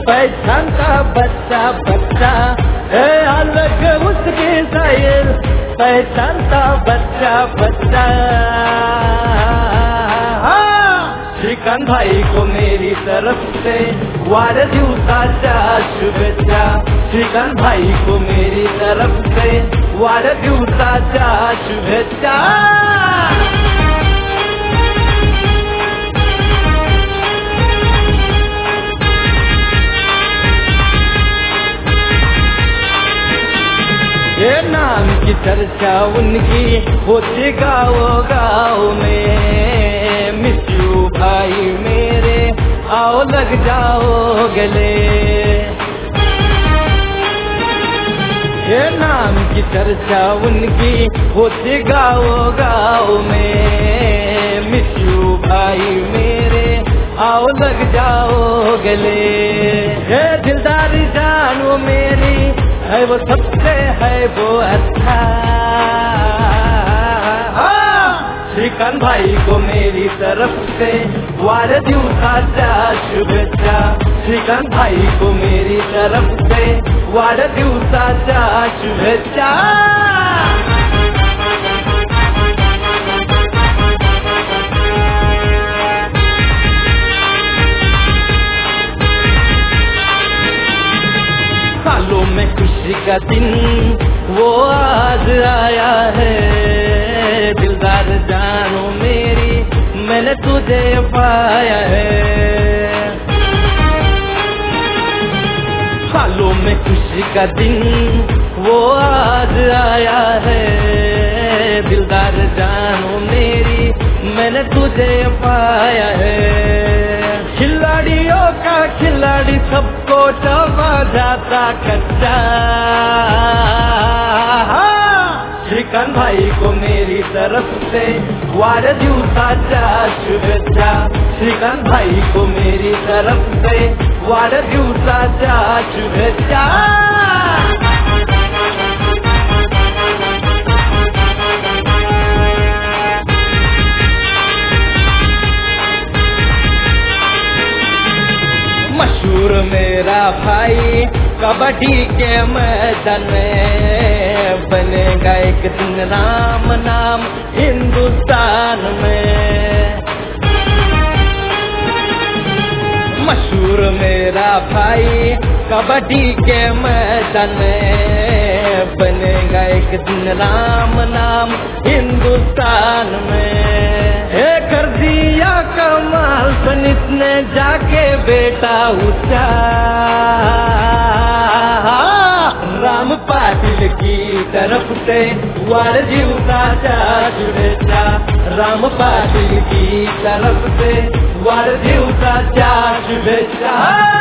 पहचानता बच्चा बच्चा अलग उसकी स्टाइल, पहचानता बच्चा बच्चा। श्रीकांत भाई को मेरी तरफ से वाढदिवसाच्या शुभेच्छा, श्रीकांत भाई को मेरी तरफ से वाढदिवसाच्या शुभेच्छा। ये नाम की चर्चा उनकी होती गाँव गाँव में, मिस यू भाई मेरे आओ लग जाओ गले। ये नाम की चर्चा उनकी होती गाँव गाँव में, मिस यू भाई मेरे आओ लग जाओ गले। ये दिलदारी जानो मेरी है वो सबसे है वो अच्छा। श्रीकांत भाई को मेरी तरफ से वाढदिवसाच्या शुभेच्छा, श्रीकांत भाई को मेरी तरफ से वाढदिवसाच्या शुभेच्छा। सालों में खुशी का दिन वो आज आया है, दिलदार जानो मेरी मैंने तुझे पाया है। सालों में खुशी का दिन वो आज आया है, दिलदार जानो मेरी मैंने तुझे पाया है। खिलाड़ियों का खिलाड़ी सबको टपा जाता कच्चा। श्रीकांत भाई को मेरी तरफ से वाढदिवसाच्या शुभेच्छा, श्रीकांत भाई को मेरी तरफ से वाढदिवसाच्या शुभेच्छा। मशहूर मेरा भाई कबड्डी के मैदान में, बनेगा एक दिन राम नाम हिंदुस्तान में। मशहूर मेरा भाई कबड्डी के मैदान में, बनेगा एक दिन राम नाम हिंदुस्तान में। कर दिया कमाल सनित ने जाके बेटा ऊंचा, राम पाटिल की तरफ से वाढदिवसाच्या शुभेच्छा, राम पाटिल की तरफ से वाढदिवसाच्या शुभेच्छा।